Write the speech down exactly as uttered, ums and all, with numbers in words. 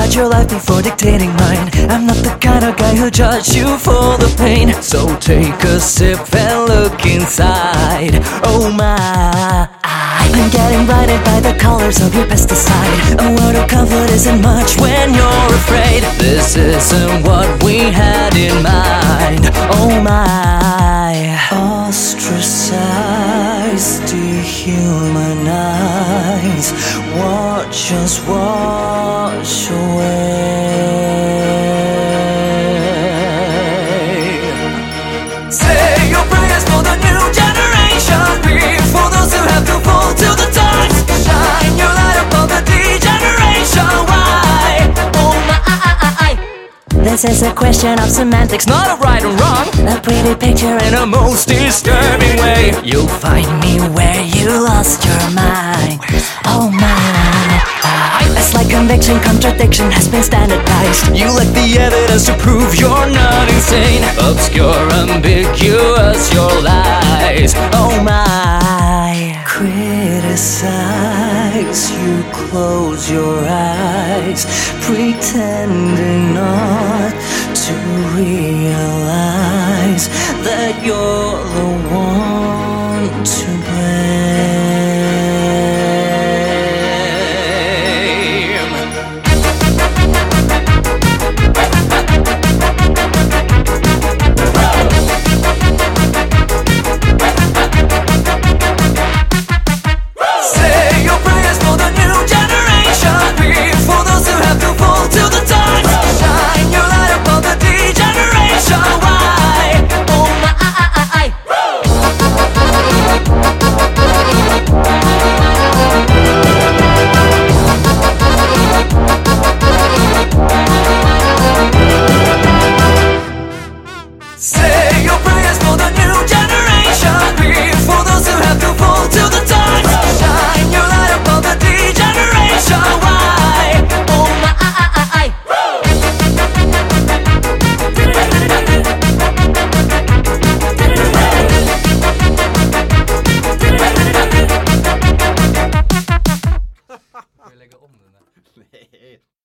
judge your life before dictating mine. I'm not the kind of guy who judge you for the pain. So take a sip and look inside. Oh my, I'm getting blinded by the colors of your pesticide. A word of comfort isn't much when you're afraid. This isn't what we had in mind. Oh my, ostracized, dehumanized, watch us wash away. Say your prayers for the new generation. Grieve for those who have to fall to the touch. Shine your light above the degeneration. Why? Oh my. This is a question of semantics, not of right or wrong. A pretty picture in a most disturbing way. You'll find me where you lost your mind. Oh my, it's like conviction, contradiction has been standardized. You lack the evidence to prove you're not insane. Obscure, ambiguous, your lies. Oh my, criticize, you close your eyes, pretending not to realize that you're